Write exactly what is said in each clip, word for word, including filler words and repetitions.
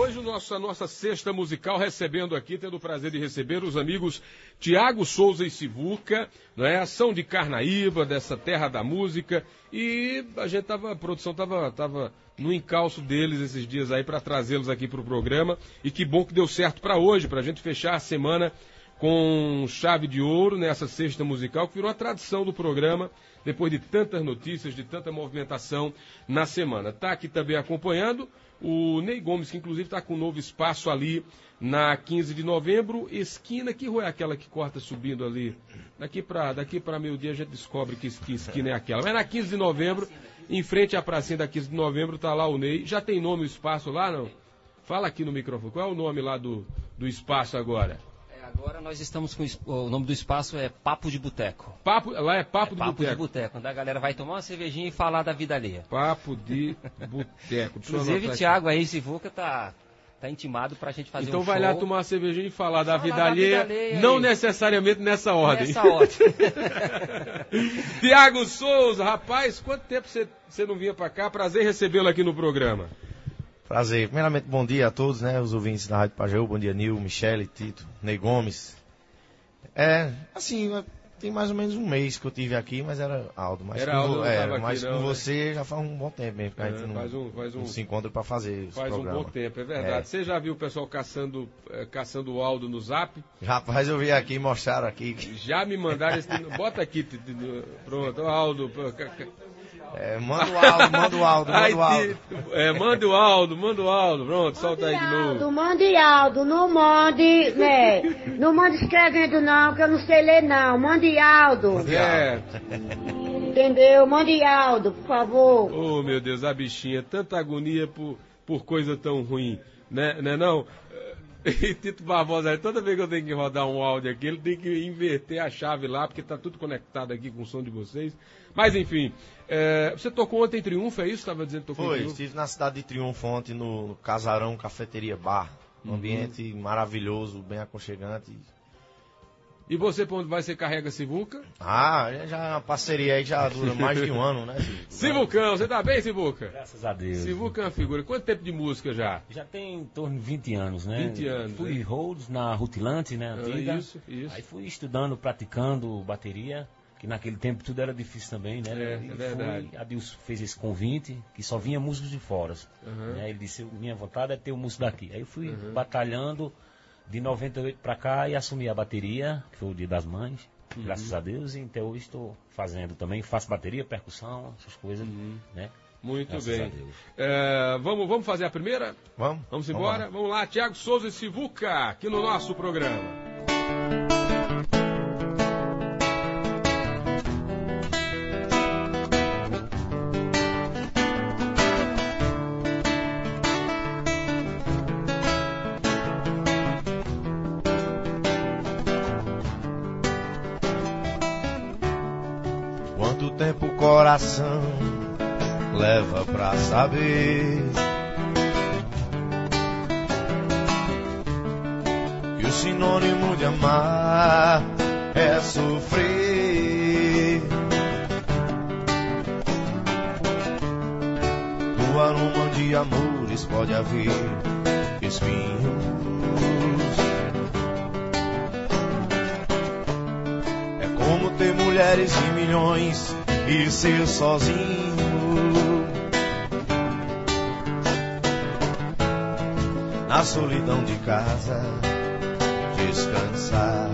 hoje nossa, nossa sexta musical, recebendo aqui, tendo o prazer de receber os amigos Tiago Souza e Sivuca, não é? São de Carnaíba, dessa terra da música, e a gente tava, a produção tava, tava no encalço deles esses dias aí para trazê-los aqui para o programa, e que bom que deu certo para hoje, para a gente fechar a semana com chave de ouro nessa sexta musical, que virou a tradição do programa, depois de tantas notícias, de tanta movimentação na semana. Está aqui também acompanhando o Ney Gomes, que inclusive está com um novo espaço ali na quinze de novembro, esquina, que rua é aquela que corta subindo ali? Daqui para daqui para meio-dia a gente descobre que, que esquina é aquela. Mas na quinze de novembro, em frente à pracinha da quinze de novembro, está lá o Ney. Já tem nome o espaço lá, não? Fala aqui no microfone. Qual é o nome lá do, do espaço agora? Agora nós estamos com o nome do espaço é Papo de Boteco. Papo, lá é Papo é de Papo Boteco. de Boteco, onde a galera vai tomar uma cervejinha e falar da vida alheia. Papo de Boteco. Inclusive, Thiago aí, Sivuca, tá, tá intimado pra gente fazer então um vai show. lá tomar uma cervejinha e falar da, falar vida, da alheia, vida alheia, não aí. necessariamente nessa ordem. Nessa ordem. Tiago Souza, rapaz, quanto tempo você não vinha pra cá? Prazer recebê-lo aqui no programa. Prazer. Primeiramente, bom dia a todos, né? Os ouvintes da Rádio Pajeú. Bom dia, Nil, Michele, Tito, Ney Gomes. É, assim, tem mais ou menos um mês que eu tive aqui, mas era Aldo. Mas era com, Aldo, não é, tava mas aqui, com não, você né? já faz um bom tempo mesmo, que é, a gente não, faz um, faz um, não se encontra para fazer Faz programa. um bom tempo, é verdade. É. Você já viu o pessoal caçando, é, caçando o Aldo no Zap? Rapaz, eu vi aqui, mostraram aqui. Já me mandaram esse... Bota aqui, pronto, o Aldo... É, manda o Aldo, manda o Aldo, manda o Aldo. É, manda o Aldo, manda o Aldo, pronto, solta aí de novo. Aldo, mande Aldo, não mande, né? Não mande escrevendo não, que eu não sei ler não. Mande Aldo. É. Entendeu? Mande Aldo, por favor. Oh, meu Deus, a bichinha, tanta agonia por, por coisa tão ruim, né, né não? E Tito Barbosa, toda vez que eu tenho que rodar um áudio aqui, ele tem que inverter a chave lá, porque tá tudo conectado aqui com o som de vocês. Mas enfim, é, você tocou ontem em Triunfo, é isso? Estava dizendo que tocou Foi, em Triunfo? estive na cidade de Triunfo ontem, no Casarão Cafeteria Bar. Um uhum. ambiente maravilhoso, bem aconchegante. E você, para onde vai, você carrega Sivuca? Ah, já é uma parceria aí, já dura mais de um ano, né? Sivucão, você tá bem, Sivuca? Graças a Deus. Sivuca é uma figura. Quanto tempo de música já? Já tem em torno de vinte anos, né? vinte anos. Fui né? Rhodes na Rutilante, né? Antiga. Ah, isso, isso. Aí fui estudando, praticando bateria, que naquele tempo tudo era difícil também, né? É, e é verdade. Fui, Adilson fez esse convite, que só vinha músicos de fora. Uhum. Né? Ele disse, minha vontade é ter um músico daqui. Aí eu fui uhum. batalhando de noventa e oito pra cá e assumi a bateria, que foi o Dia das Mães, uhum. graças a Deus, e até hoje estou fazendo também, faço bateria, percussão, essas coisas, uhum. né? Muito graças bem. a Deus. É, vamos, vamos fazer a primeira? Vamos. Vamos embora? Vamos lá, vamos lá. Tiago Souza e Sivuca, aqui no nosso programa. Quanto tempo o coração leva pra saber que o sinônimo de amar é sofrer. No aroma de amores pode haver espinhos. É como ter mulheres e milhões e ser sozinho. Na solidão de casa, descansar.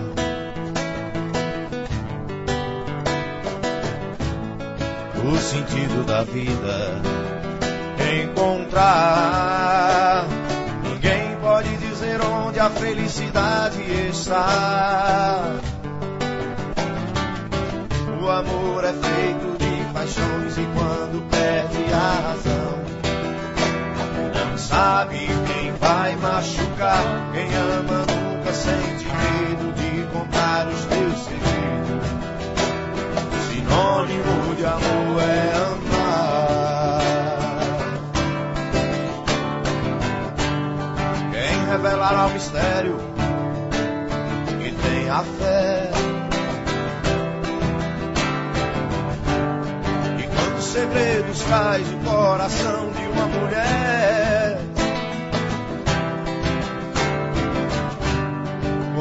O sentido da vida encontrar. Ninguém pode dizer onde a felicidade está. O amor é feito de paixões e quando perde a razão, não sabe quem vai machucar. Quem ama nunca sente medo de contar os teus segredos. O sinônimo de amor é amar. Quem revelar ao mistério que tem a fé, segredos faz o coração de uma mulher.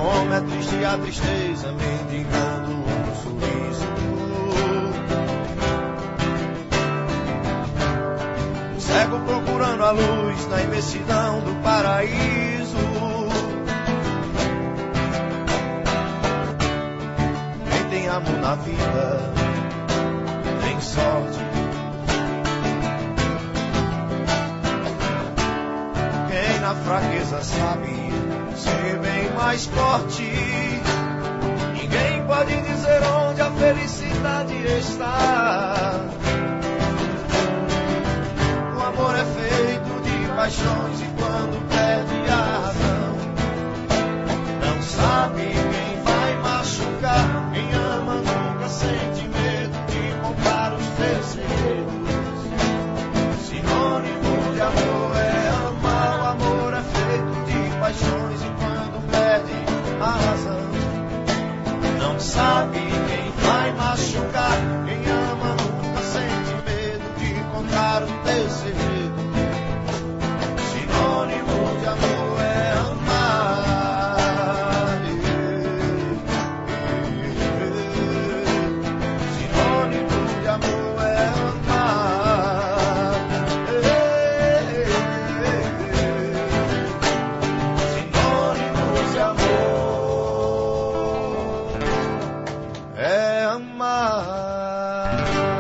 Como é triste a tristeza mendigando um sorriso. O cego procurando a luz na imensidão do paraíso. Quem tem amor na vida tem sorte. Quem na fraqueza sabe ser bem mais forte. Ninguém pode dizer onde a felicidade está. O amor é feito de paixões e quando perde a razão, não sabe quem vai machucar. Quem ama nunca sente medo de contar os seus segredos. Sinônimo de amor é amar. O amor é feito de paixões e quando perde a razão, não sabe quem vai machucar. Quem ama nunca sente medo de contar o teu segredo. Sinônimo de amor é amar. Sinônimo de amor é amar. Sinônimo de amor é amar.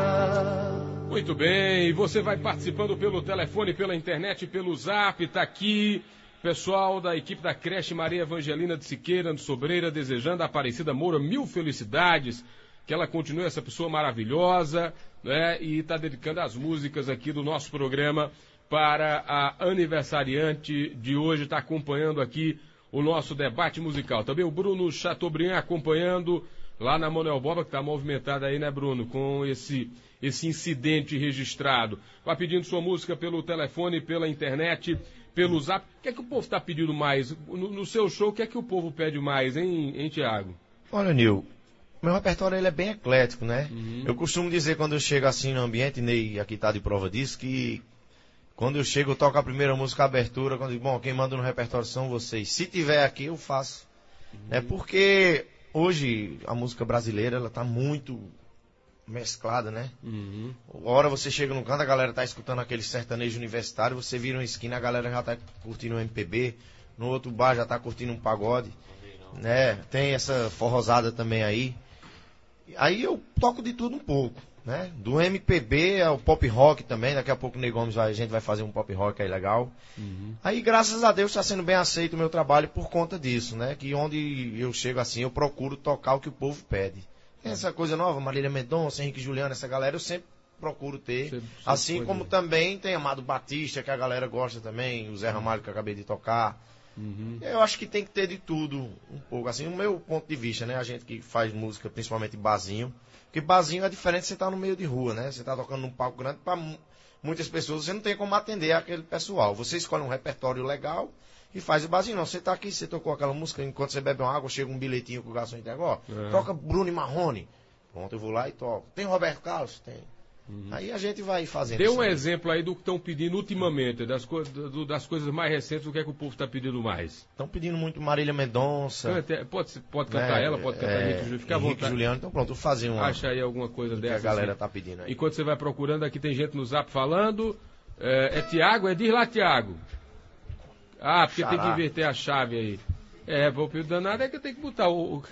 Muito bem, e você vai participando pelo telefone, pela internet, pelo zap, tá aqui. Pessoal da equipe da creche Maria Evangelina de Siqueira, de Sobreira, desejando a Aparecida Moura mil felicidades, que ela continue essa pessoa maravilhosa, né? E está dedicando as músicas aqui do nosso programa para a aniversariante de hoje, está acompanhando aqui o nosso debate musical. Também o Bruno Chateaubriand acompanhando lá na Manuel Boba, que está movimentada aí, né, Bruno, com esse, esse incidente registrado. Vai pedindo sua música pelo telefone, pela internet, pelo zap. O que é que o povo está pedindo mais? No, no seu show, o que é que o povo pede mais, hein, hein Tiago? Olha, Nil, meu repertório ele é bem eclético, né? Uhum. Eu costumo dizer quando eu chego assim no ambiente, Ney aqui tá de prova disso, que quando eu chego eu toco a primeira música, a abertura, quando eu digo, bom, quem manda no repertório são vocês. Se tiver aqui, eu faço. Uhum. É porque hoje a música brasileira, ela tá muito mesclada, né? Uhum. Hora você chega no canto, a galera tá escutando aquele sertanejo universitário, você vira uma esquina, a galera já tá curtindo um M P B, no outro bar já tá curtindo um pagode, né? Tem essa forrosada também aí. Aí eu toco de tudo um pouco, né? Do M P B ao pop rock também, daqui a pouco o Ney Gomes vai, a gente vai fazer um pop rock aí legal. Uhum. Aí graças a Deus está sendo bem aceito o meu trabalho por conta disso, né? Que onde eu chego assim, eu procuro tocar o que o povo pede. Essa coisa nova, Marília Mendonça, Henrique Juliano, essa galera eu sempre procuro ter. Sempre, sempre assim como também tem Amado Batista, que a galera gosta também, o Zé Ramalho que eu acabei de tocar. Uhum. Eu acho que tem que ter de tudo um pouco, assim, o meu ponto de vista, né? A gente que faz música, principalmente barzinho, porque barzinho é diferente de você estar no meio de rua, né? Você está tocando num palco grande, para muitas pessoas você não tem como atender aquele pessoal. Você escolhe um repertório legal e faz o barzinho. Não, você está aqui, você tocou aquela música, enquanto você bebe uma água, chega um bilhetinho que o garçom entrega, ó, é. Toca Bruno e Marrone. Pronto, eu vou lá e toco. Tem Roberto Carlos? Tem. Uhum. Aí a gente vai fazendo. Dê um aí. Exemplo aí do que estão pedindo ultimamente, das, co do, das coisas mais recentes, o que é que o povo está pedindo mais? Estão pedindo muito Marília Mendonça. Cante, pode, pode cantar né? ela, pode cantar é, Henrique Juliano, fica à vontade. Juliano, então pronto, vou fazer uma. Acha aí alguma coisa dessa. Que a galera assim. tá pedindo aí. Enquanto você vai procurando, aqui tem gente no zap falando. É, é Tiago? É, diz lá, Tiago. Ah, porque Xará. Tem que inverter a chave aí. É, o pio danado é que eu tenho que botar o...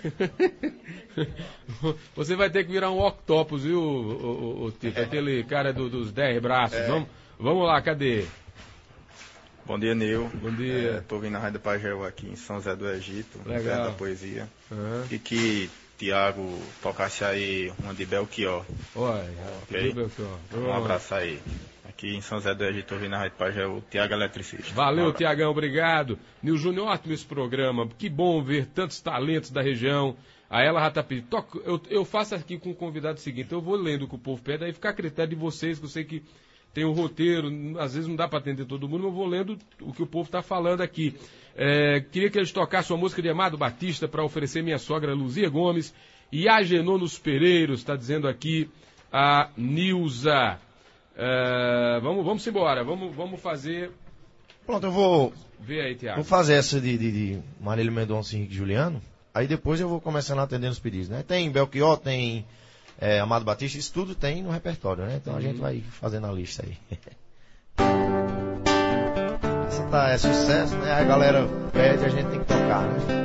Você vai ter que virar um octopus, viu, o, o, o Tito? Aquele cara do, dos dez braços. É. Vamos, vamos lá, cadê? Bom dia, Nil. Bom dia. Estou vindo na Rádio Pajéu aqui em São José do Egito, Legal. Da poesia. Uhum. E que Tiago tocasse aí uma de Belchior. Olha, okay? Belchior. Um abraço aí. Aqui em São José do Egito, ouvindo na Rádio Pajéu, o Tiago Eletricista. Valeu, um Tiagão, obrigado. Nil Júnior, ótimo esse programa. Que bom ver tantos talentos da região. A ela já tá pedindo. Toco, eu, eu faço aqui com o convidado o seguinte, eu vou lendo o que o povo pede, aí fica a critério de vocês, que eu sei que tem um roteiro, às vezes não dá para atender todo mundo, mas eu vou lendo o que o povo está falando aqui. É, queria que eles tocassem uma música de Amado Batista para oferecer minha sogra Luzia Gomes e Agenor nos Pereiros, está dizendo aqui a Nilza. É, vamos, vamos embora, vamos, vamos fazer Pronto, eu vou, Vê aí, Tiago. vou fazer essa de, de, de Marília Mendonça e Henrique Juliano. Aí depois eu vou começando a atender os pedidos, né? Tem Belchior, tem é, Amado Batista, isso tudo tem no repertório, né? Então uhum. a gente vai fazendo a lista aí. Essa tá, é sucesso, né? A galera pede, a gente tem que tocar, né?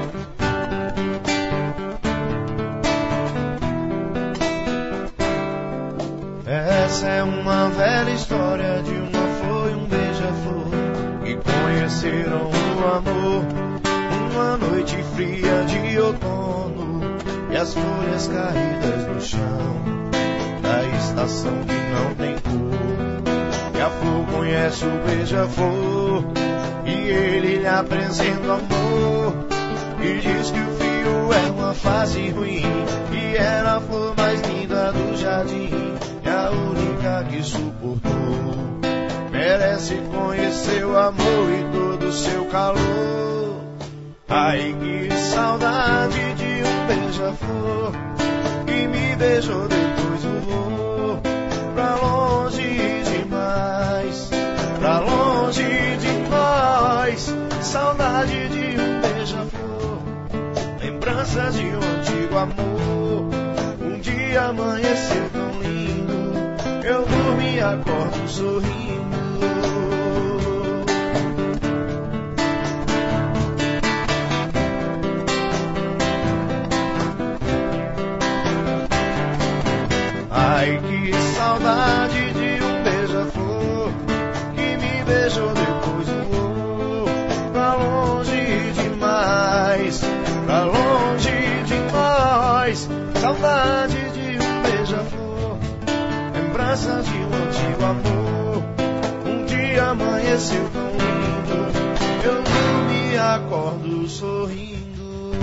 Essa é uma velha história de uma flor e um beija-flor que conheceram o amor uma noite fria de outono e as folhas caídas no chão da estação que não tem cor. E a flor conhece o beija-flor e ele lhe apresenta amor e diz que o frio é uma fase ruim e era a flor mais linda do jardim e a única que suportou. Merece conhecer o amor e todo o seu calor. Ai, que saudade de um beija-flor que me beijou, depois voou pra longe demais, pra longe de nós. Saudade de um beija-flor, lembranças de um antigo amor. Um dia amanheceu tão lindo, eu dormi e acordo sorrindo. Ai, que saudade de um beija-flor que me beijou, depois voou pra longe demais, pra longe de nós. Saudade de um beija-flor, lembranças de um antigo amor. Um dia amanheceu tão lindo, eu dormi e acordo sorrindo.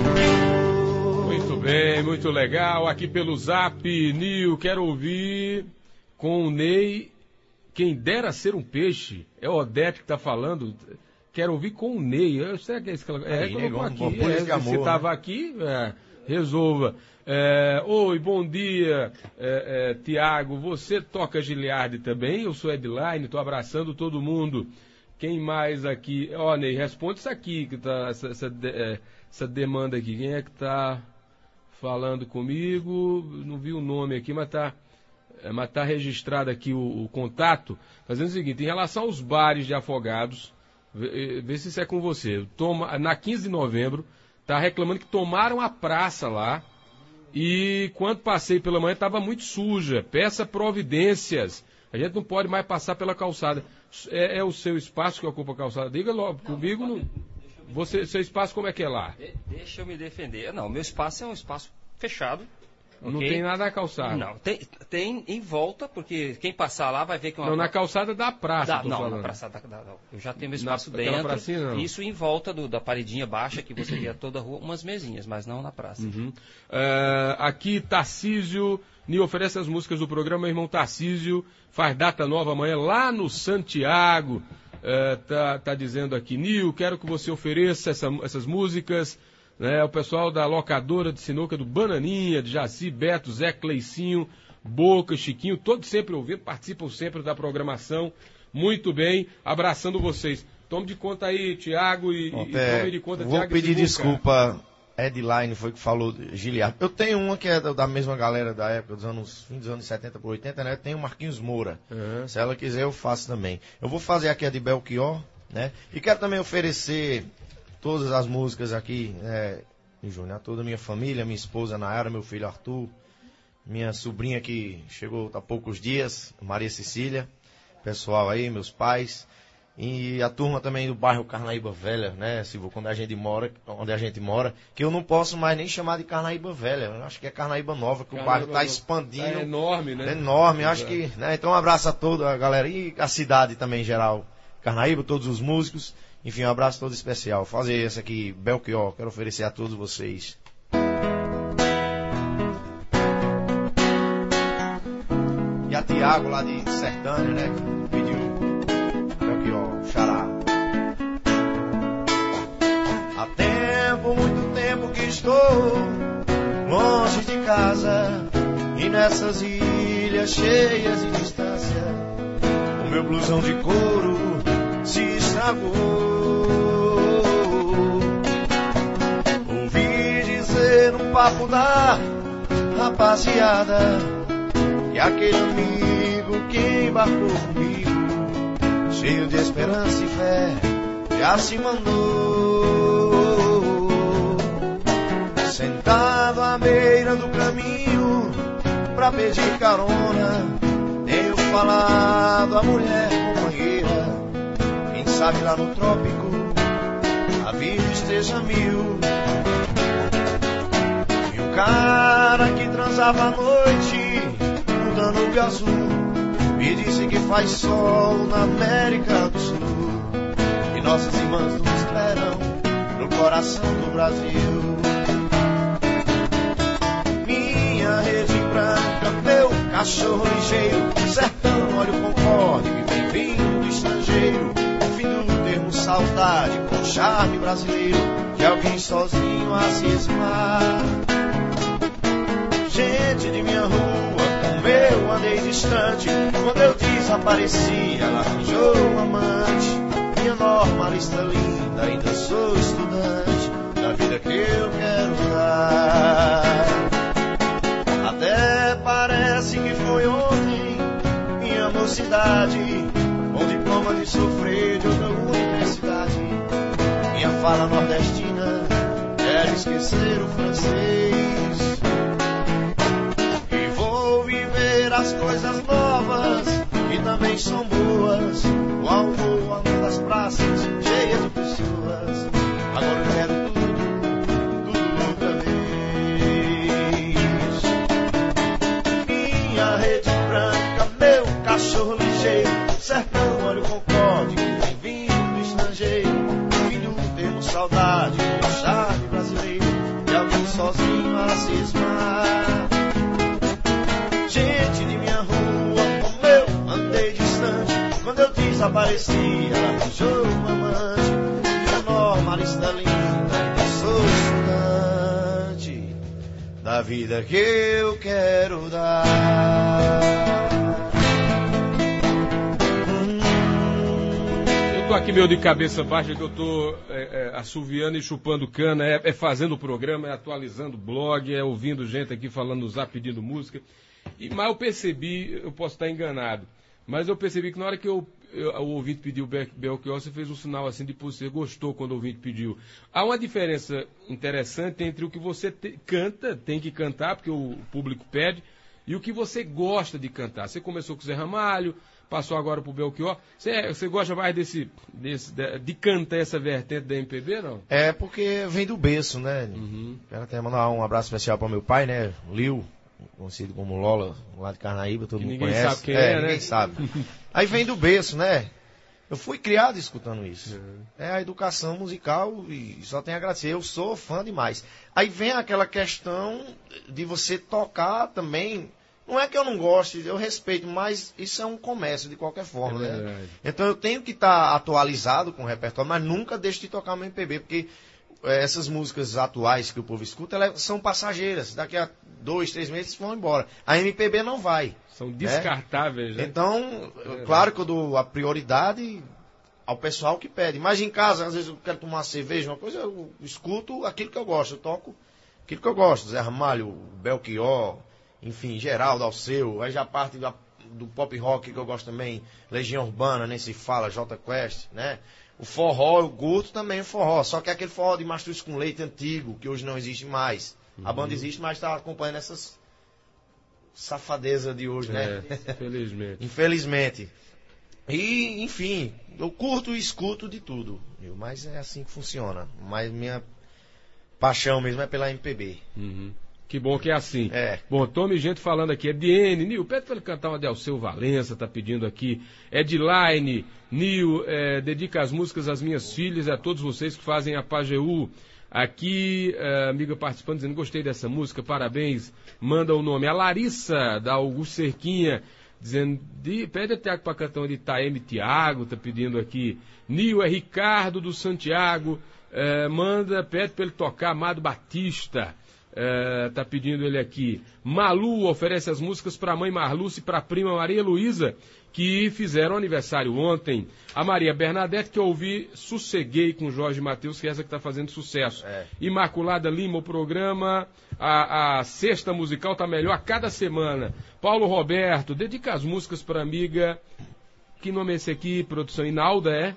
Muito bem, muito legal. Aqui pelo Zap, Nil, quero ouvir com o Ney. Quem dera ser um peixe. É o Odete que está falando. Quero ouvir com o Ney. Eu, será que é isso que ela... É, Aí, colocou negão, aqui. bom, É, de amor, se estava né? aqui, é, resolva. É, oi, bom dia, é, é, Tiago. Você toca Giliardi também? Eu sou Edline, estou abraçando todo mundo. Quem mais aqui? Ó, Ney, responde isso aqui, que tá, essa, essa, é, essa demanda aqui. Quem é que está falando comigo? Não vi o nome aqui, mas está é, mas tá registrado aqui o, o contato. Fazendo o seguinte, em relação aos bares de Afogados, vê, vê se isso é com você. Toma, na quinze de novembro, está reclamando que tomaram a praça lá. E quando passei pela manhã estava muito suja. Peça providências. A gente não pode mais passar pela calçada. É, é o seu espaço que ocupa a calçada? Diga logo, não, comigo não. Você, seu espaço como é que é lá? De, deixa eu me defender. Não, meu espaço é um espaço fechado. Não okay? tem nada na calçada. Não, tem, tem em volta, porque quem passar lá vai ver que é uma... Não, na calçada da praça, da, Não, falando. na praça da, da, da... Eu já tenho meu espaço na, dentro. Pracinha, não. Isso em volta do, da paredinha baixa, que você via toda a rua, umas mesinhas, mas não na praça. Uhum. Uh, aqui, Tarcísio, Nil oferece as músicas do programa, meu irmão Tarcísio, faz data nova amanhã lá no Santiago. Uh, tá, tá dizendo aqui, Nil, quero que você ofereça essa, essas músicas... Né, o pessoal da locadora de sinuca do Bananinha, de Jaci, Beto, Zé Cleicinho, Boca, Chiquinho, todos sempre ouvindo, participam sempre da programação. Muito bem, abraçando vocês. Tome de conta aí, Tiago, e, Bom, e é, tome de conta, vou Tiago. Vou pedir desculpa, Edline foi que falou Giliardi. Eu tenho uma que é da mesma galera da época, dos anos, fim dos anos setenta por oitenta, né? Tem o Marquinhos Moura. Uhum. Se ela quiser, eu faço também. Eu vou fazer aqui a de Belchior, né? E quero também oferecer... todas as músicas aqui, é, Júnior, a toda a minha família, minha esposa Nayara, meu filho Arthur, minha sobrinha que chegou há poucos dias, Maria Cecília, pessoal aí, meus pais, e a turma também do bairro Carnaíba Velha, né, Silvio, onde a gente mora, onde a gente mora, que eu não posso mais nem chamar de Carnaíba Velha, eu acho que é Carnaíba Nova, que Carnaíba o bairro está expandindo. É enorme, né? É enorme, acho que, né, então um abraço a toda a galera e a cidade também em geral, Carnaíba, todos os músicos. Enfim, um abraço todo especial. Fazer esse aqui, Belchior, quero oferecer a todos vocês. E a Tiago lá de Sertânia, né? Pediu Belchior, xará. Há tempo, muito tempo que estou longe de casa e nessas ilhas cheias de distância. O meu blusão de couro se está estragou. Ouvi dizer no papo da rapaziada que aquele amigo que embarcou comigo, cheio de esperança e fé, já se mandou. Sentado à beira do caminho pra pedir carona, tenho falado a mulher companheira, quem sabe lá no trópico a vida esteja mil. E o cara que transava à noite no Danúbio Azul me disse que faz sol na América do Sul, e nossas irmãs nos esperam no coração do Brasil. Minha rede branca, meu cachorro ligeiro, sertão, olha o concorde que vem vindo do estrangeiro, o fim do termo saudade com charme brasileiro, de alguém sozinho a cismar. Gente de minha rua, como eu andei distante, quando eu desapareci ela arranjou um amante. Minha normalista linda, ainda sou estudante da vida que eu quero dar. Até parece que foi ontem minha mocidade, com diploma de sofrer de outra universidade. Minha fala nordestina quero esquecer o francês, e vou viver as coisas novas que também são boas, o amor, o amor das praças cheias de pessoas. Agora eu quero tudo, tudo outra vez. Minha rede branca, meu cachorro ligeiro, sertão, olha o concorde que vem vindo do estrangeiro, filho tendo saudade do charme brasileiro, de alguém sozinho a cismar. Gente de minha rua, como eu andei distante, quando eu desapareci ela arranjou um amante. Minha normalista linda, ainda sou estudante da vida que eu quero dar. Eu tô aqui meio de cabeça baixa, que eu tô é, é, assoviando e chupando cana, é, é fazendo o programa, é atualizando o blog, é ouvindo gente aqui falando no zap pedindo música. E, mas eu percebi, eu posso estar enganado, mas eu percebi que na hora que eu, eu, o ouvinte pediu Belchior, você fez um sinal assim de você gostou quando o ouvinte pediu. Há uma diferença interessante entre o que você te, canta, tem que cantar, porque o público pede, e o que você gosta de cantar. Você começou com o Zé Ramalho, passou agora para o Belchior. Você, você gosta mais desse, desse, de, de cantar essa vertente da M P B, não? É, porque vem do berço, né? Uhum. Quero até mandar um abraço especial para meu pai, né? Lil, conhecido como Lola, lá de Carnaíba, todo mundo ninguém conhece. Sabe quem é, é, né? Ninguém sabe. Aí vem do berço, né? Eu fui criado escutando isso. Uhum. É a educação musical e só tenho a agradecer. Eu sou fã demais. Aí vem aquela questão de você tocar também. Não é que eu não goste, eu respeito, mas isso é um comércio de qualquer forma, é né? Então eu tenho que estar tá atualizado com o repertório, mas nunca deixo de tocar uma M P B, porque é, essas músicas atuais que o povo escuta, elas são passageiras. Daqui a dois, três meses vão embora. A M P B não vai. São descartáveis, né? Então, é, claro que eu dou a prioridade ao pessoal que pede. Mas em casa, às vezes eu quero tomar uma cerveja, uma coisa, eu escuto aquilo que eu gosto. Eu toco aquilo que eu gosto. Zé Ramalho, Belchior, enfim, Geraldo, Alceu. Aí já parte da, do pop rock que eu gosto também. Legião Urbana, nem se fala, Jota Quest, né? O forró, eu curto também o forró. Só que é aquele forró de mastruz com leite antigo, que hoje não existe mais. Uhum. A banda existe, mas está acompanhando essas safadeza de hoje, né? É, infelizmente. Infelizmente. E, enfim, eu curto e escuto de tudo, viu? Mas é assim que funciona. Mas minha paixão mesmo é pela M P B. Uhum. Que bom que é assim. É. Bom, tome gente falando aqui. É de N, Nil, pede para ele cantar uma de Alceu Valença, tá pedindo aqui. É de Line, Nil, é, dedica as músicas às minhas filhas e a todos vocês que fazem a Pajeú. Aqui, é, amiga participando, dizendo, gostei dessa música, parabéns, manda o nome. A Larissa, da Augusto Cerquinha, dizendo, de, pede a Tiago para cantar de Taeme Tiago, tá pedindo aqui. Nil, é Ricardo do Santiago, é, manda, pede para ele tocar Amado Batista. É, tá pedindo ele aqui. Malu oferece as músicas para a mãe Marluce e para a prima Maria Luísa, que fizeram aniversário ontem. A Maria Bernadette, que eu ouvi Sosseguei com Jorge Mateus, que é essa que está fazendo sucesso. É. Imaculada Lima, o programa, a, a sexta musical tá melhor a cada semana. Paulo Roberto, dedica as músicas para amiga. Que nome é esse aqui, produção? Inalda, é?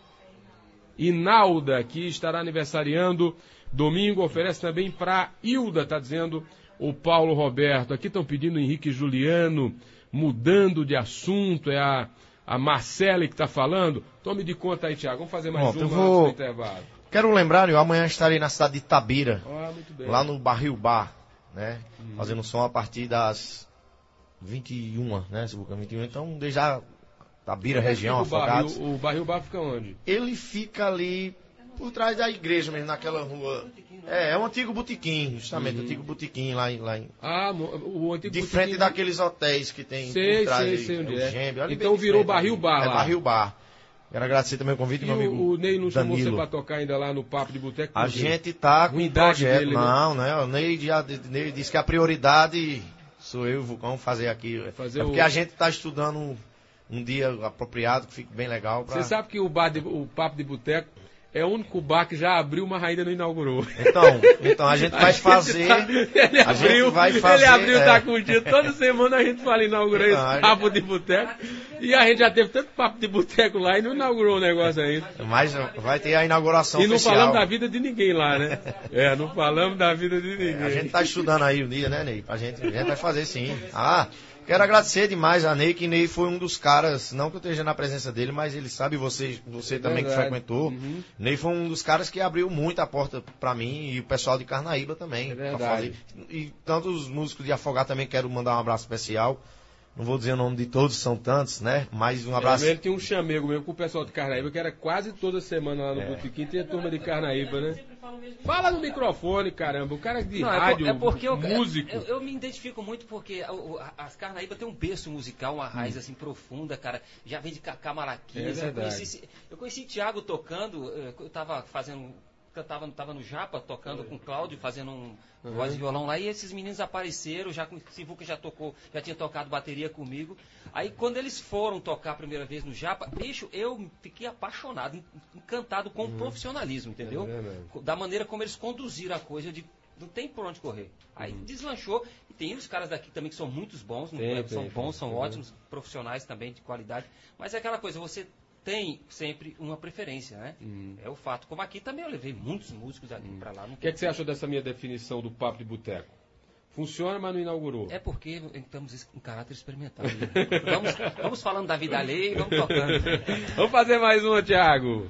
Inalda, que estará aniversariando domingo, oferece também para Hilda, tá dizendo o Paulo Roberto. Aqui estão pedindo Henrique Juliano, mudando de assunto, é a, a Marcele que está falando. Tome de conta aí, Tiago, vamos fazer mais Bom, uma vou... antes do intervalo. Quero lembrar, eu amanhã estarei na cidade de Itabira, ah, muito bem. lá no Barril Bar, né? Hum. Fazendo som a partir das vinte e uma, né? Se vinte e uma, então desde a Itabira, região, Afogados. O Barril Bar fica onde? Ele fica ali por trás da igreja mesmo, naquela rua. É, é um antigo botequim, justamente, uhum. antigo botequim lá em... Lá em... Ah, o antigo De botequim... frente daqueles hotéis que tem sei, por trás sei, aí. sei onde é. é. Gêmeo, então virou frente, Barril Bar é, lá. Barril Bar. Quero agradecer também o convite do meu amigo o Ney não chamou Danilo. você pra tocar ainda lá no Papo de Boteco? A gente tá com um projeto, dele, não, né? O Ney, já, Ney disse que a prioridade sou eu e o Vulcão fazer aqui. Fazer é porque o... a gente tá estudando um, um dia apropriado, que fique bem legal. Pra... Você sabe que o, bar de, o Papo de Boteco é o único bar que já abriu, mas ainda não inaugurou. Então, então a gente vai a fazer. Gente tá, ele a abriu, gente vai fazer. Ele abriu, é. tá com o dia. Toda semana a gente fala inaugurar então, esse papo gente... de boteco. E a gente já teve tanto papo de boteco lá e não inaugurou o negócio ainda. Mas vai ter a inauguração E não oficial. falamos da vida de ninguém lá, né? É, não falamos da vida de ninguém. É, a gente tá estudando aí o dia, né, Ney? A gente, a gente vai fazer sim. Ah. Quero agradecer demais a Ney, que Ney foi um dos caras, não que eu esteja na presença dele, mas ele sabe, você, você é também verdade. Que frequentou. Uhum. Ney foi um dos caras que abriu muito a porta pra mim e o pessoal de Carnaíba também. É verdade. E tanto os músicos de Afogar também quero mandar um abraço especial. Não vou dizer o nome de todos, são tantos, né? Mas um abraço. É, ele tinha um chamego mesmo com o pessoal de Carnaíba, que era quase toda semana lá no é. Botequim, tem a turma de Carnaíba, né? Fala no microfone, caramba, o cara de não, rádio, é porque eu, músico. Eu, eu me identifico muito porque as Carnaíba tem um berço musical, uma raiz hum. assim profunda, cara. Já vem de Cacá Malaquias. É eu, conheci, eu conheci Thiago tocando, eu tava fazendo... Eu tava, tava no Japa, tocando com o Cláudio, fazendo um uhum. voz e violão lá, e esses meninos apareceram, já com o Sivuca já tocou, já tinha tocado bateria comigo. Aí quando eles foram tocar a primeira vez no Japa, bicho, eu fiquei apaixonado, encantado com uhum. o profissionalismo, entendeu? É da maneira como eles conduziram a coisa, de não tem por onde correr. Aí uhum. deslanchou, e tem os caras daqui também que são muitos bons, tem, não, tem, são bons, tem, são tem, ótimos, tem. Profissionais também, de qualidade, mas é aquela coisa, você... tem sempre uma preferência, né? Hum. É o fato. Como aqui também eu levei muitos músicos aqui hum. para lá. O que, é que você achou dessa minha definição do Papo de Boteco? Funciona, mas não inaugurou. É porque estamos em caráter experimental. Né? vamos, vamos falando da vida alheia e vamos tocando. Vamos fazer mais uma, Thiago.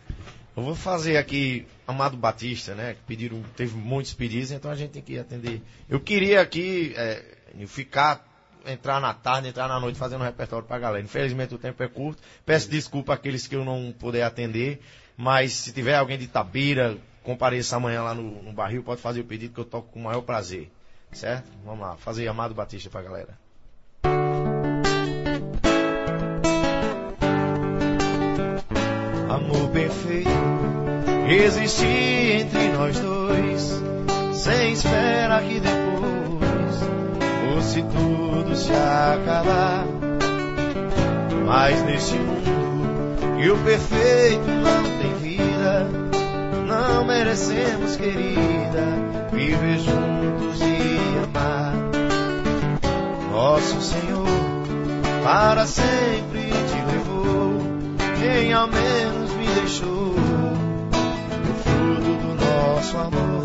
Eu vou fazer aqui Amado Batista, né? Pediram, teve muitos pedidos, então a gente tem que atender. Eu queria aqui é, ficar... entrar na tarde, entrar na noite fazendo um repertório pra galera. Infelizmente o tempo é curto. Peço desculpa àqueles que eu não puder atender, mas se tiver alguém de Itabira, compareça amanhã lá no, no Barril, pode fazer o pedido que eu toco com o maior prazer. Certo? Vamos lá, fazer Amado Batista pra galera. Amor perfeito existia entre nós dois, sem esperar que depois fosse tudo se acabar. Mas nesse mundo que o perfeito não tem vida, não merecemos, querida, viver juntos e amar. Nosso Senhor para sempre te levou, quem ao menos me deixou o fruto do nosso amor.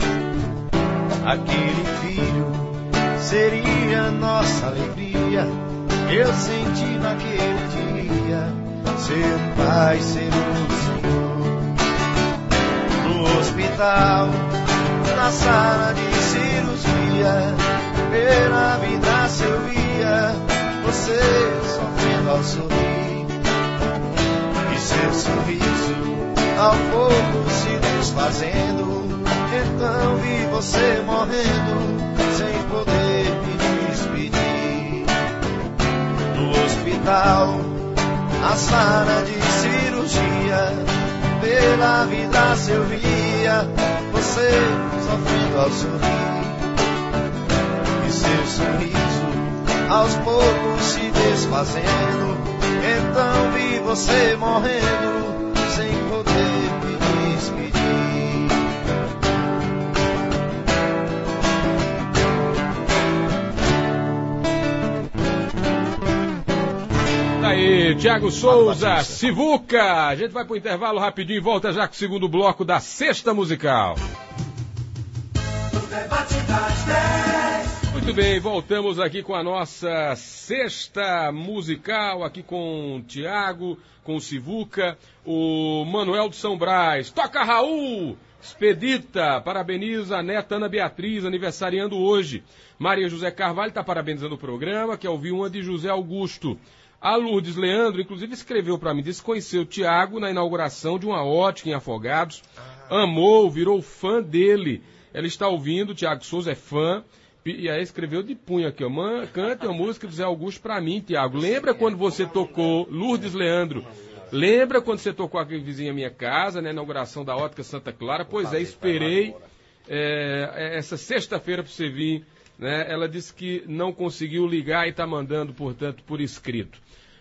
Aquele filho seria nossa alegria, eu senti naquele dia ser um pai, ser um Senhor. No hospital, na sala de cirurgia, pela vidraça eu via você sofrendo ao sorrir, e seu sorriso ao pouco se desfazendo. Então vi você morrendo sem poder me despedir. No hospital, na sala de cirurgia, pela vidraça eu via você sofrendo ao sorrir, seu sorriso aos poucos se desfazendo. Então vi você morrendo sem poder me despedir. Aí, Tiago Souza, Sivuca. A gente vai pro intervalo rapidinho e volta já com o segundo bloco da Sexta Musical. Muito bem, voltamos aqui com a nossa Sexta Musical, aqui com o Tiago, com o Sivuca, o Manuel de São Brás. Toca, Raul! Expedita, parabeniza a neta Ana Beatriz, aniversariando hoje. Maria José Carvalho está parabenizando o programa, quer ouvir uma de José Augusto. A Lourdes Leandro, inclusive, escreveu para mim, disse que conheceu o Tiago na inauguração de uma ótica em Afogados, amou, virou fã dele. Ela está ouvindo, o Tiago Souza é fã, e aí escreveu de punho aqui, ó, Man, cante uma música do Zé Augusto para mim, Tiago. Lembra quando você tocou, Lourdes Leandro, lembra quando você tocou aqui vizinha minha casa, na inauguração da ótica Santa Clara? Pois é, esperei é, essa sexta-feira para você vir, né? Ela disse que não conseguiu ligar e está mandando, portanto, por escrito.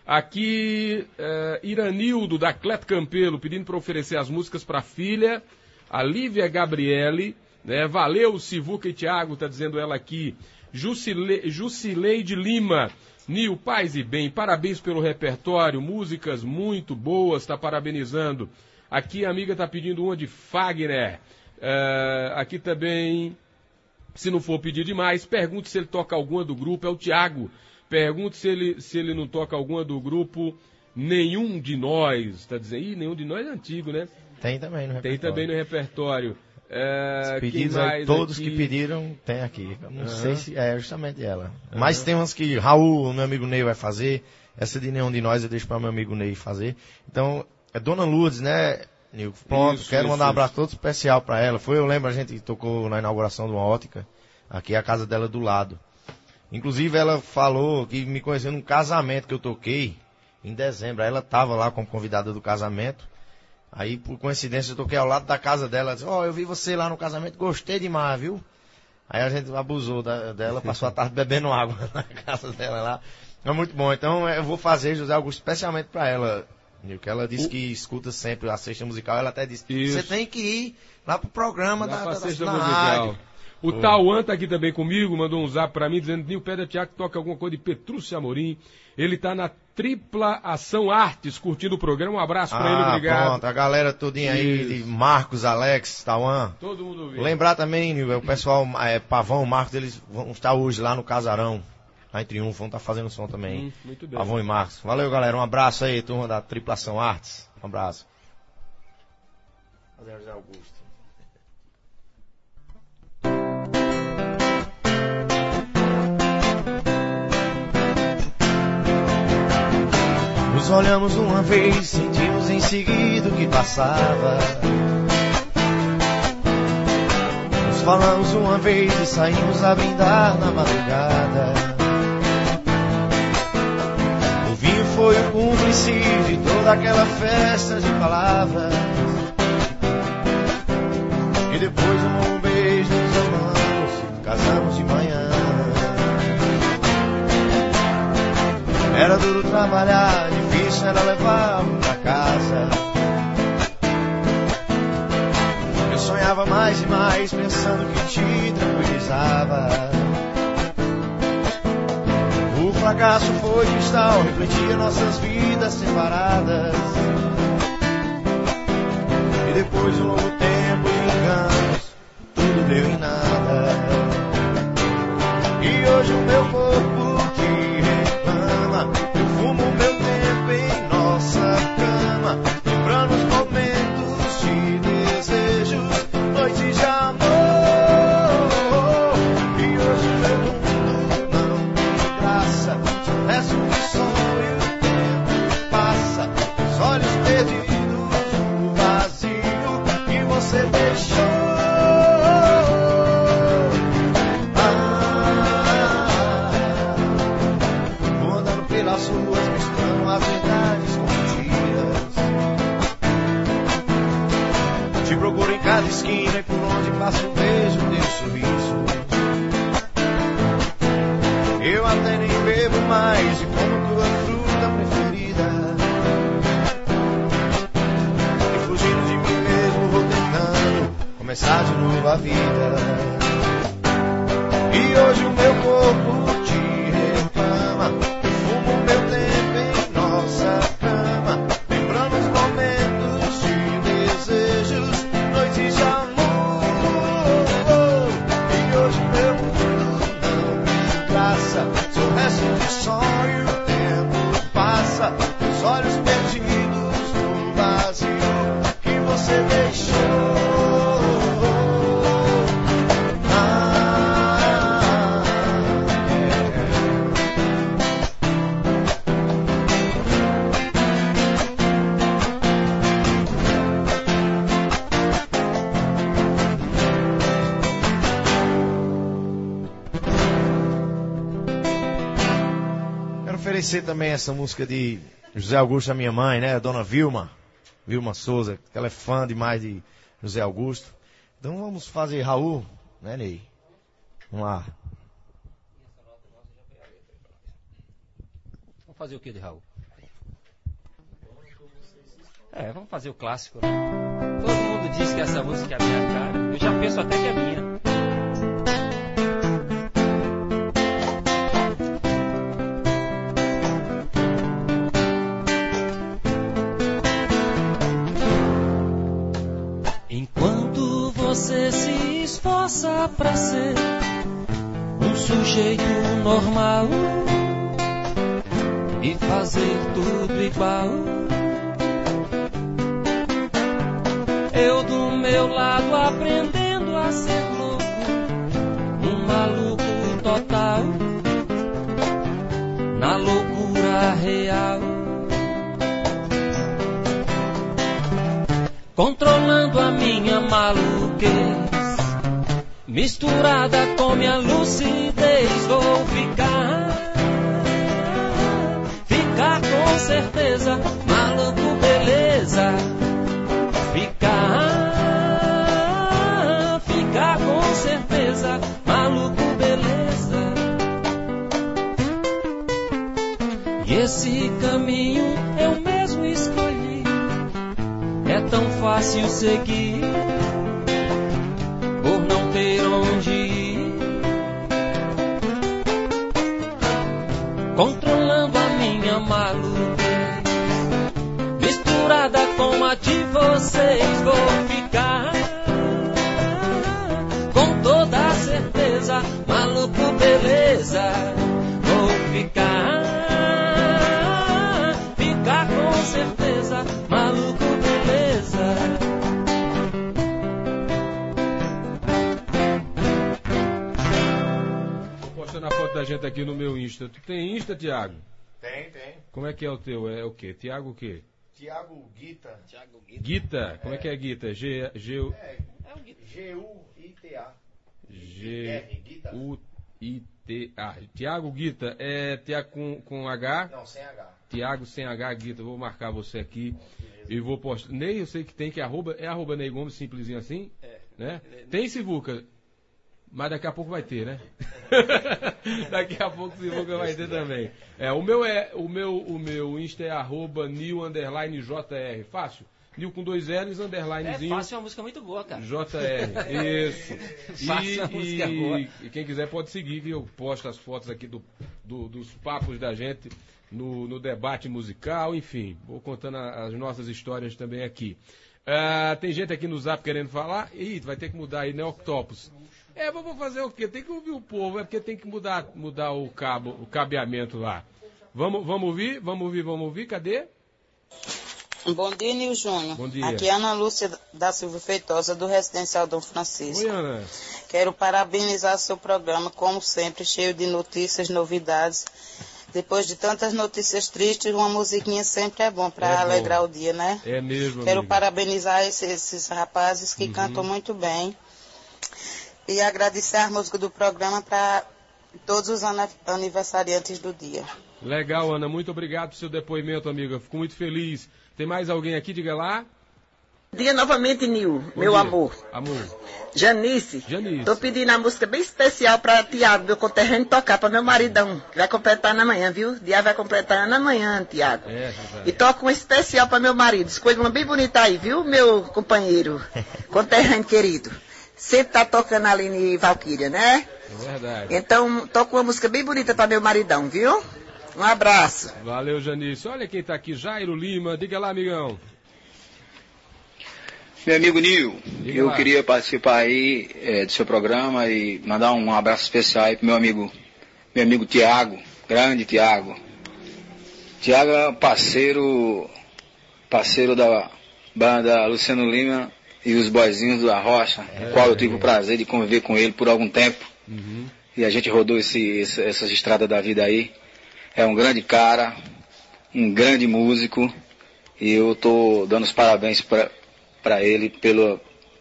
Aqui, uh, Iranildo, da Cleto Campelo, pedindo para oferecer as músicas para a filha, a Lívia Gabriele, né? Valeu, Sivuca e Tiago, está dizendo ela aqui. Jucile, Jucileide Lima, Nil, paz e bem, parabéns pelo repertório, músicas muito boas, está parabenizando. Aqui a amiga está pedindo uma de Fagner. Uh, aqui também, se não for pedir demais, pergunte se ele toca alguma do grupo, é o Tiago. Pergunte se ele, se ele não toca alguma do grupo Nenhum de Nós. Está dizendo, ih, Nenhum de Nós é antigo, né? Tem também no repertório. Tem também no repertório. É, pedidos aí, todos aqui? Que pediram, tem aqui. Eu não uhum. sei se é justamente ela. Uhum. Mas tem umas que Raul, meu amigo Ney, vai fazer. Essa de Nenhum de Nós eu deixo para meu amigo Ney fazer. Então, é Dona Lourdes, né, Nil? Pronto, isso, quero isso, mandar um abraço todo especial para ela. Foi, eu lembro, a gente tocou na inauguração de uma ótica. Aqui é a casa dela do lado. Inclusive, ela falou que me conheceu num casamento que eu toquei em dezembro. Aí ela estava lá como convidada do casamento. Aí, por coincidência, eu toquei ao lado da casa dela. Ela disse, ó, oh, eu vi você lá no casamento, gostei demais, viu? Aí a gente abusou da, dela, passou a tarde bebendo água na casa dela lá. É muito bom. Então, eu vou fazer José Augusto especialmente para ela. Que ela disse o... que escuta sempre a Sexta Musical. Ela até disse, isso. Você tem que ir lá pro programa lá da, da, da, da rádio. O oh. Tauan tá aqui também comigo, mandou um zap pra mim, dizendo que o pé da Tiago toca alguma coisa de Petrúcio Amorim. Ele tá na Tripla Ação Artes, curtindo o programa. Um abraço pra ah, ele, obrigado. Pronto, a galera todinha aí, de Marcos, Alex, Tauan. Todo mundo ouvindo. Lembrar também, o pessoal, é, Pavão, Marcos, eles vão estar hoje lá no Casarão, lá em Triunfo, vão estar fazendo som também. Hum, muito bem. Pavão e Marcos. Valeu, galera, um abraço aí, turma da Tripla Ação Artes. Um abraço. Valeu, José Augusto. Nos olhamos uma vez, sentimos em seguida o que passava. Nos falamos uma vez e saímos a brindar na madrugada. O vinho foi o cúmplice de toda aquela festa de palavras. E depois de um beijo nos amamos, casamos de manhã. Era duro trabalhar, difícil era levar pra casa. Eu sonhava mais e mais, pensando que te tranquilizava. O fracasso foi cristal, refletia nossas vidas separadas. E depois de um longo tempo de enganos, tudo deu em nada. E hoje o meu corpo eu fumo meu tempo em nossa cama, lembrando os momentos de desejos, noites de amor. E hoje meu mundo não tem graça, só resto de sonho e o tempo passa, os olhos perdidos no vazio que você deixou. Pelas ruas misturando as verdades com mentiras. Te procuro em cada esquina e por onde passo vejo teu sorriso. mais e como tua fruta preferida. E fugindo de mim mesmo vou tentando começar de novo a vida. E hoje o meu corpo te reclama, eu fumo meu tempo em nossa cama, lembrando os momentos de desejos, noites de amor. E hoje meu mundo não tem graça, sou resto de sonho, o tempo passa, os olhos perdidos no vazio que você deixou. Oferecer também essa música de José Augusto, a minha mãe, né? A dona Vilma, Vilma Souza, que ela é fã demais de José Augusto. Então vamos fazer Raul, né, Ney? Vamos lá. Vamos fazer o que de Raul? É, vamos fazer o clássico, né? Todo mundo diz que essa música é a minha cara. Eu já penso até que é minha. Você se esforça pra ser um sujeito normal e fazer tudo igual. Eu do meu lado aprendendo a ser louco, um maluco total, na loucura real. Controlando a minha maluquez, misturada com minha lucidez, vou ficar, ficar com certeza, maluco beleza, ficar, ficar com certeza, maluco beleza. E esse caminho eu mesmo escolhi, é tão fácil seguir, por não ter onde ir. Controlando a minha maluquez, misturada com a de vocês, vou ficar, com toda a certeza, maluco beleza. Vou ficar, ficar com certeza, maluco beleza. Na foto da gente aqui no meu Insta. Tu tem Insta, Tiago? Tem, tem. Como é que é o teu? É o quê? Tiago o quê? Tiago Guita. Tiago Guita. Guita? Como é que é Guita? G... G... É, G U I T A. G U I T A. Tiago Guita. É Tiago com, com H? Não, sem H. Tiago sem H, Guita. Vou marcar você aqui e vou postar. Ney, eu sei que tem que é arroba, é arroba Ney Gomes, simplesinho assim? É. Né? Tem Sivuca. Mas daqui a pouco vai ter, né? Daqui a pouco o Sivuca vai ter também. É, o meu é o meu o meu Insta é arroba Nil underline J R. Fácil? Nil com dois L's, underlinezinho. É fácil, é uma música muito boa, cara. J R, isso. Fácil, é uma música boa. E quem quiser pode seguir, que eu posto as fotos aqui do, do, dos papos da gente no, no debate musical, enfim. Vou contando a, as nossas histórias também aqui. Uh, tem gente aqui no Zap querendo falar. Ih, vai ter que mudar aí, né, Octopus? É, vamos fazer o quê? Tem que ouvir o povo, é porque tem que mudar, mudar o cabo, o cabeamento lá. Vamos, vamos ouvir, vamos ouvir, vamos ouvir, cadê? Bom dia, Nil Júnior. Bom dia. Aqui é Ana Lúcia da Silva Feitosa, do Residencial Dom Francisco. Oi, Ana. Quero parabenizar seu programa, como sempre, cheio de notícias, novidades. Depois de tantas notícias tristes, uma musiquinha sempre é bom para é alegrar bom. o dia, né? É mesmo, Quero amiga. parabenizar esses, esses rapazes que uhum. cantam muito bem. E agradecer a música do programa para todos os aniversariantes do dia. Legal, Ana. Muito obrigado pelo seu depoimento, amiga. Fico muito feliz. Tem mais alguém aqui? Diga lá. Dia novamente, Nil, Bom meu dia. amor. Amor. Janice, Janice. tô pedindo uma música bem especial para Tiago, meu conterrâneo, tocar para meu maridão, que vai completar na manhã, viu? Dia vai completar na manhã, Tiago. É, E toca uma especial para meu marido. Escolha uma bem bonita aí, viu, meu companheiro, conterrâneo querido. Sempre tá tocando ali em Valquíria, né? É verdade. Então, toca uma música bem bonita para meu maridão, viu? Um abraço. Valeu, Janice. Olha quem tá aqui, Jairo Lima. Diga lá, amigão. Meu amigo Nil, Diga eu lá. queria participar aí é, do seu programa e mandar um abraço especial aí pro meu amigo, meu amigo Tiago, grande Tiago. Tiago é parceiro, parceiro da banda Luciano Lima e os Boizinhos da Rocha, É, no qual eu é. tive o prazer de conviver com ele por algum tempo. Uhum. E a gente rodou esse, esse- essas estradas da vida aí. É um grande cara, um grande músico, e eu tô dando os parabéns para para ele pelo,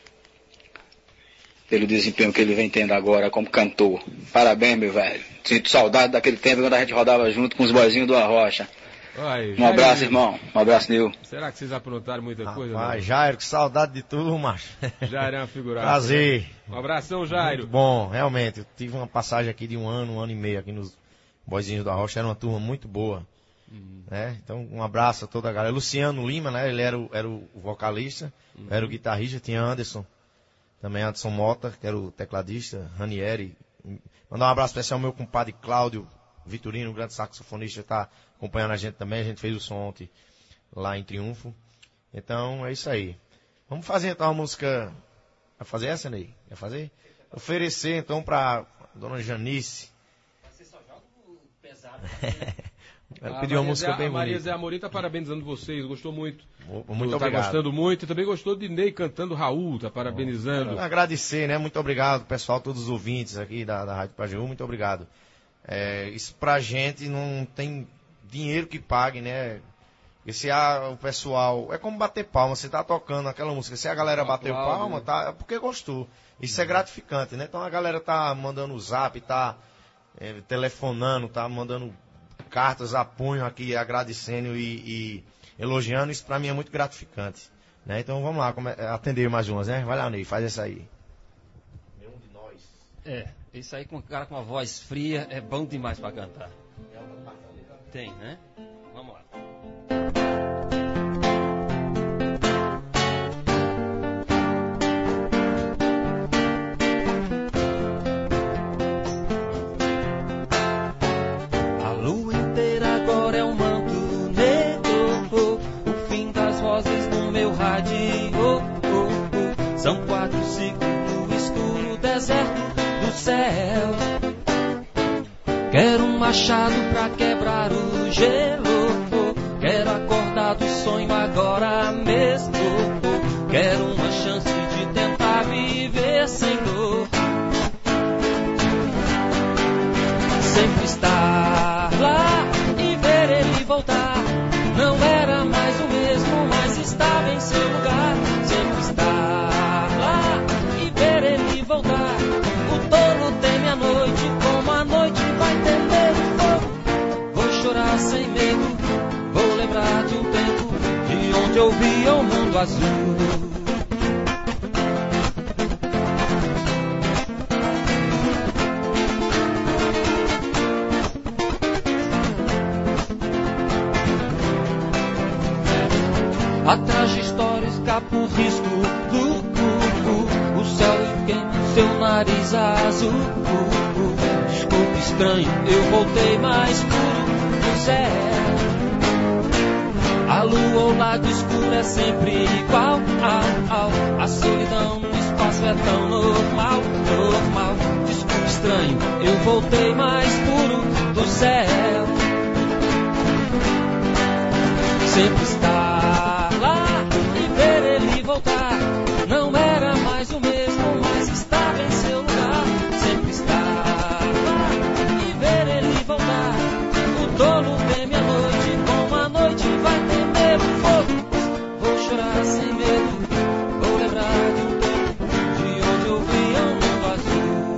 pelo desempenho que ele vem tendo agora como cantor. Parabéns, meu velho. Sinto saudade daquele tempo quando a gente rodava junto com os boizinhos do Arrocha. Aí, Um Jairo abraço, Lima. irmão. Um abraço, Nil. Será que vocês aprontaram muita coisa? Rapaz, não? Jairo, que saudade de tu, macho. Jairo é uma figuraça. Prazer. Um abração, Jairo. Muito bom, realmente. Eu tive uma passagem aqui de um ano, um ano e meio aqui nos Boizinhos da Rocha. Era uma turma muito boa. Uhum. Né? Então, um abraço a toda a galera. Luciano Lima, né? Ele era o, era o vocalista, Uhum. era o guitarrista. Tinha Anderson, também Anderson Mota, que era o tecladista. Ranieri. Mandar um abraço especial ao meu compadre Cláudio Vitorino, o grande saxofonista, está acompanhando a gente também. A gente fez o som ontem lá em Triunfo. Então, é isso aí. Vamos fazer então uma música. Vai fazer essa, Ney? Vai fazer? Oferecer então pra dona Janice. Você só joga o pesado. Ela A pediu uma Maria música Zé- bem a Maria bonita. Zé Amorim tá parabenizando vocês, gostou muito. Muito tá obrigado. gostando muito e também gostou de Ney cantando Raul, tá parabenizando. Quero agradecer, né? Muito obrigado, pessoal, todos os ouvintes aqui da, da Rádio Pajeú, muito obrigado. É, isso pra gente não tem dinheiro que pague, né? E se a, o pessoal. É como bater palma, você tá tocando aquela música. Se a galera bateu Aplaude, palma, né? tá, é porque gostou. Isso é gratificante, né? Então a galera tá mandando o zap, tá é, telefonando, tá mandando cartas a punho aqui, agradecendo e, e elogiando. Isso pra mim é muito gratificante. Né? Então vamos lá, come- atender mais umas, né? Vai lá, Ney, faz essa aí. Nenhum de nós. É, isso aí com um cara com uma voz fria é bom demais pra cantar. Tem, né? Vamos lá. A lua inteira agora é um manto negro, oh, o fim das vozes no meu rádio, oh, oh, oh. São quatro ciclos no escuro deserto do céu. Quero um machado pra quebrar o gelo, oh, quero acordar do sonho agora mesmo, oh, quero uma chance de tentar viver sem dor. Sempre estar lá e ver ele voltar. Não era mais o mesmo, mas estava em seu lugar. Sempre estar lá e ver ele voltar. O tolo teme a noite, como a noite vai temer o fogo. Vou chorar sem medo, vou lembrar de um tempo de onde eu via o mundo azul. Atrás de história escapa um risco do cu, o céu queima seu nariz azul. Desculpe, estranho, eu voltei mais puro do céu. A lua ao lado escuro é sempre igual ao, ao. A solidão no espaço é tão normal, normal. Desculpe, estranho, eu voltei mais puro do céu. Sempre estar lá e ver ele voltar. Não era mais o mesmo, mas estava em seu lugar. Sempre estar lá e ver ele voltar. O tolo teme a noite, como a noite vai temer o fogo. Vou chorar sem medo, vou lembrar de um tempo de onde eu via um mundo azul.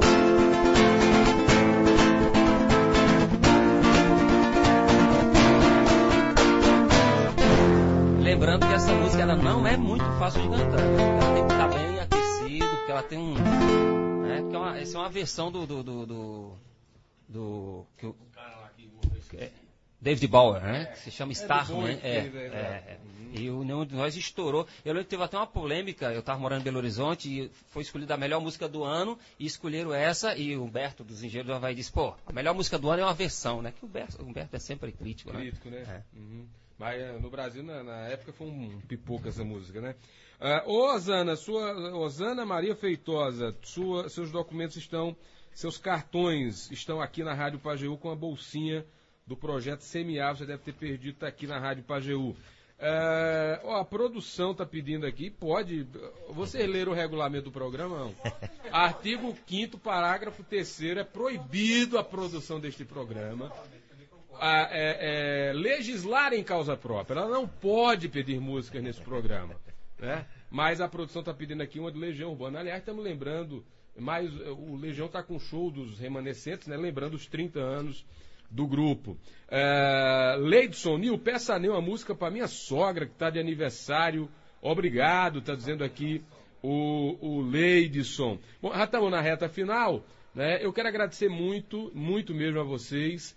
lembrando que essa música ela não é muito fácil de cantar. Ela tem que estar bem aquecido, porque ela tem um... Né, porque é uma, essa é uma versão do... do, do, do, do que o, é, David Bowie, né? Que se chama Starman, né? É, é, é. E o Nenhum de Nós estourou. Eu lembro que teve até uma polêmica, eu estava morando em Belo Horizonte e foi escolhida a melhor música do ano e escolheram essa e o Humberto dos Engenheiros do Havaí disse, pô, a melhor música do ano é uma versão, né? Que o Humberto, o Humberto é sempre crítico, né? Crítico, né? É. Uhum. Mas uh, no Brasil, na, na época, foi um pipoca essa música, né? Uh, ô, Osana, sua, Osana Maria Feitosa, sua, seus documentos estão, seus cartões estão aqui na Rádio Pajeú com a bolsinha do projeto Semear, você deve ter perdido, está aqui na Rádio Pajeú. É, ó, a produção está pedindo aqui, pode. Vocês leram o regulamento do programa? Não? Artigo quinto, parágrafo terceiro, é proibido a produção deste programa. A, é, é, legislar em causa própria. Ela não pode pedir músicas nesse programa. Né? Mas a produção está pedindo aqui uma de Legião Urbana. Aliás, estamos lembrando, mais, o Legião está com o show dos remanescentes, né? Lembrando os trinta anos do grupo. É, Leidson Nil, peça nem uma música para minha sogra que está de aniversário. Obrigado, está dizendo aqui o, o Leidson. Bom, já estamos na reta final, né? Eu quero agradecer muito, muito mesmo a vocês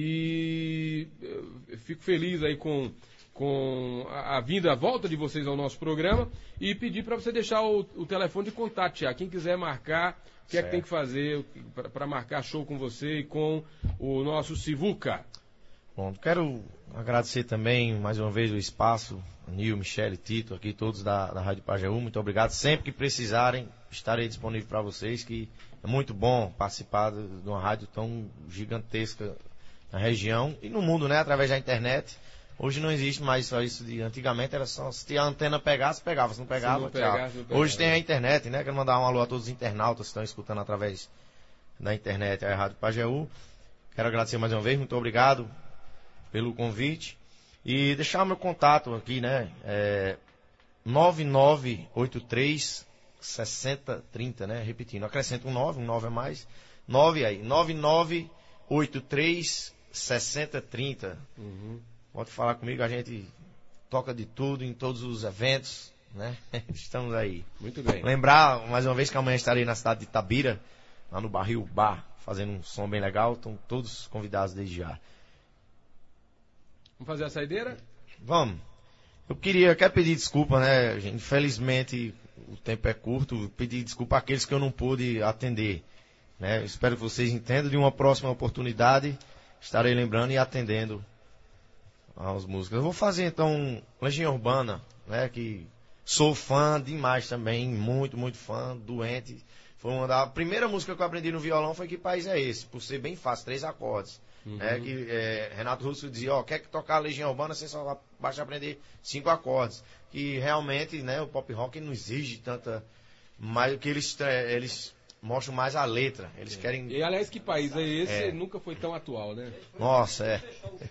e eu fico feliz aí com, com a, a vinda, a volta de vocês ao nosso programa e pedir para você deixar o, o telefone de contato, Tiago. Quem quiser marcar, o que é que tem que fazer para marcar show com você e com o nosso Sivuca? Bom, quero agradecer também mais uma vez o espaço, Nil, Michele, Tito, aqui todos da, da Rádio Pajeú, muito obrigado. Sempre que precisarem, estarei disponível para vocês, que é muito bom participar de, de uma rádio tão gigantesca na região e no mundo, né, através da internet. Hoje não existe mais só isso de... Antigamente era só se a antena pegasse, pegava. Se não pegava, se não pegasse, não pegava. Hoje tem a internet, né? Quero mandar um alô a todos os internautas que estão escutando através da internet a Rádio Pajeú. Quero agradecer mais uma vez, muito obrigado pelo convite. E deixar meu contato aqui, né? É nove nove oito três, seis zero três zero, né? Repetindo, acrescenta um nove, um nove a mais. nove aí, nove nove oito três, seis zero três zero. Uhum. Pode falar comigo, a gente toca de tudo em todos os eventos, né? Estamos aí. Muito bem. Lembrar, mais uma vez, que amanhã estarei na cidade de Itabira, lá no Barril Bar, fazendo um som bem legal. Estão todos convidados desde já. Vamos fazer a saideira? Vamos. Eu queria, quero pedir desculpa, né, gente? Infelizmente, o tempo é curto. Pedir desculpa àqueles que eu não pude atender, né? Eu espero que vocês entendam. De uma próxima oportunidade, estarei lembrando e atendendo as músicas. Eu vou fazer então Legião Urbana, né, que sou fã demais também, muito, muito fã, doente. Foi uma da a primeira música que eu aprendi no violão foi Que País é Esse, por ser bem fácil, três acordes. Uhum. Né, que é, Renato Russo dizia, ó, quer que tocar Legião Urbana, você só basta aprender cinco acordes. Que realmente, né, o pop rock não exige tanta, mas o que eles eles mostram mais a letra. Eles é. querem. E aliás, Que País é Esse? É. Nunca foi tão atual, né? Nossa, é.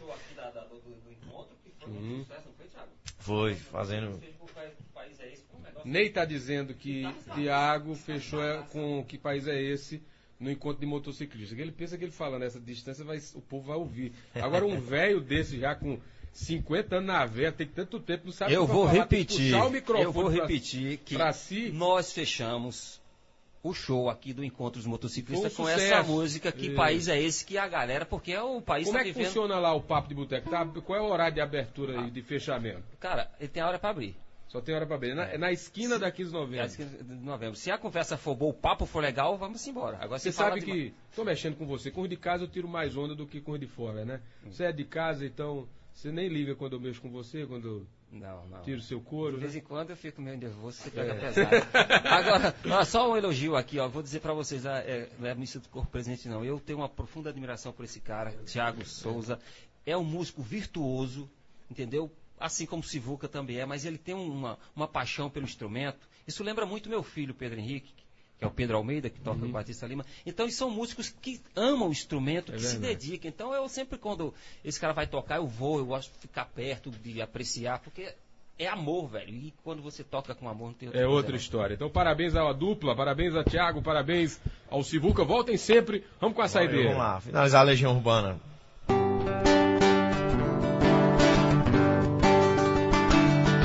Uhum. Foi, fazendo. Ney está dizendo que Tiago fechou com Que País é Esse no encontro de motociclistas. Ele pensa que ele fala nessa distância, vai, o povo vai ouvir. Agora um velho desse já com cinquenta anos na veia, tem tanto tempo, não sabe eu o que vou falar, repetir. Puxar o microfone eu vou pra, repetir que pra si. Nós fechamos o show aqui do Encontro dos Motociclistas um com sucesso. essa música. Que é. País é esse que a galera, porque é o país Como tá é que vivendo... funciona lá o Papo de Boteco? Tá, qual é o horário de abertura e ah. de fechamento? Cara, ele tem a hora para abrir. Só tem hora para abrir. Na, é na esquina Se, da quinze de novembro. Na esquina de novembro. Se a conversa for boa, o papo for legal, vamos embora. Agora você sabe de... que estou mexendo com você. Com o de casa eu tiro mais onda do que com o de fora, né? Hum. Você é de casa, então você nem liga quando eu mexo com você, quando eu não, não. tiro seu couro. De vez né? em quando eu fico meio nervoso, você pega é. pesado. Agora, ó, só um elogio aqui, ó. Vou dizer para vocês, é, não é missa do corpo presente, não. Eu tenho uma profunda admiração por esse cara, Thiago Souza. É um músico virtuoso, entendeu? Assim como o Sivuca também é, mas ele tem uma, uma paixão pelo instrumento. Isso lembra muito meu filho, Pedro Henrique, que é o Pedro Almeida, que toca uhum. no Batista Lima. Então, eles são músicos que amam o instrumento, que é se dedicam. Então, eu sempre, quando esse cara vai tocar, eu vou, eu gosto de ficar perto, de apreciar, porque é amor, velho. E quando você toca com amor, não tem outra É coisa, outra não. história. Então, parabéns à dupla, parabéns a Tiago, parabéns ao Sivuca. Voltem sempre. Vamos com a saideira. Vamos lá, finalizar a Legião Urbana.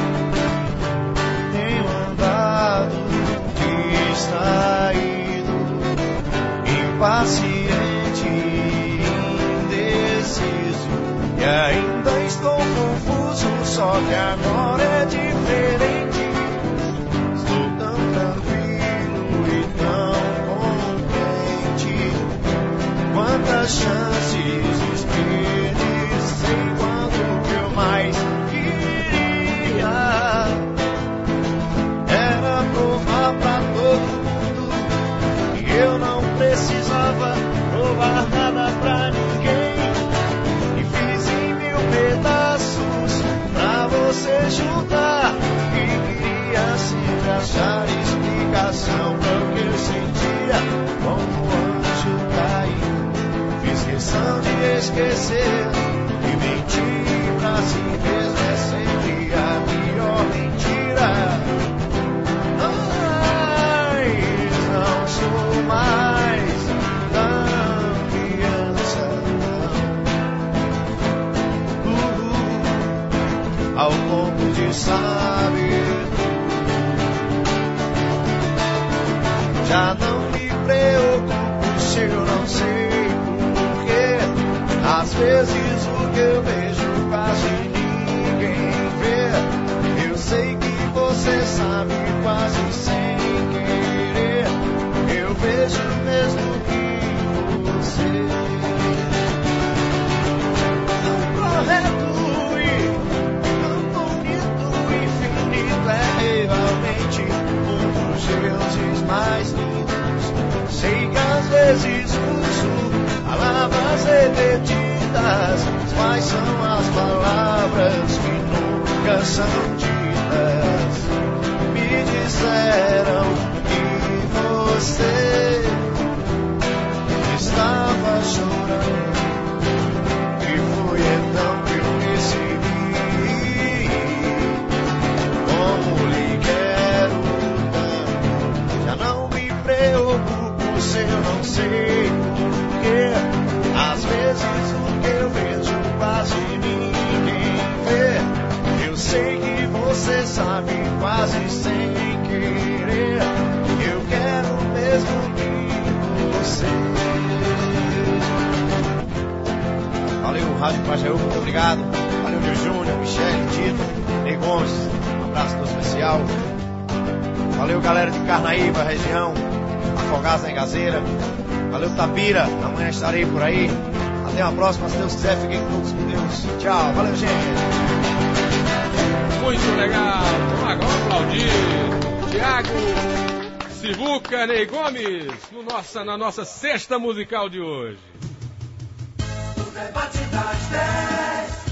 impaciente, indeciso, e ainda estou confuso, só que agora é diferente. Estou tão tranquilo e tão contente. Quantas chances desperdicei quando eu mais queria era provar pra todo mundo que eu não precisava provar nada pra ninguém. E fiz em mil pedaços pra você juntar. E queria sempre achar explicação pro que eu sentia como um anjo caído. Fiz questão de esquecer e mentir pra si mesmo é sempre a pior mentira. Mas não sou mais tão criança, não. Uh, ao ponto de saber, já não me preocupo se eu não sei porquê. Às vezes o que eu vejo quase ninguém vê. Eu sei que você sabe quase sem querer. Eu vejo mesmo que você tão correto e tão bonito, infinito, é realmente um dos deuses mais lindos. Sei que às vezes uso palavras repetidas, mas quais são as palavras que nunca são ditas? Me disseram que você estava chorando, e foi então que eu decidi como lhe quero tanto. Já não me preocupo se eu não sei porquê. Às vezes o que eu vejo quase ninguém vê. Eu sei que você sabe quase sem querer. Eu quero mesmo que você. Valeu, Rádio Pajeú, muito obrigado. Valeu, Nil Júnior, Michele, Tito, Ney Gomes, um abraço todo especial. Valeu, galera de Carnaíba, região, Afogados na Engazeira. Valeu, Tapira, amanhã estarei por aí. Até a próxima, se Deus quiser, fiquem todos com Deus. Tchau, valeu, gente. Muito legal. Vamos agora aplaudir Tiago Sivuca, Ney Gomes, no nossa, na nossa cesta musical de hoje. O debate das dez.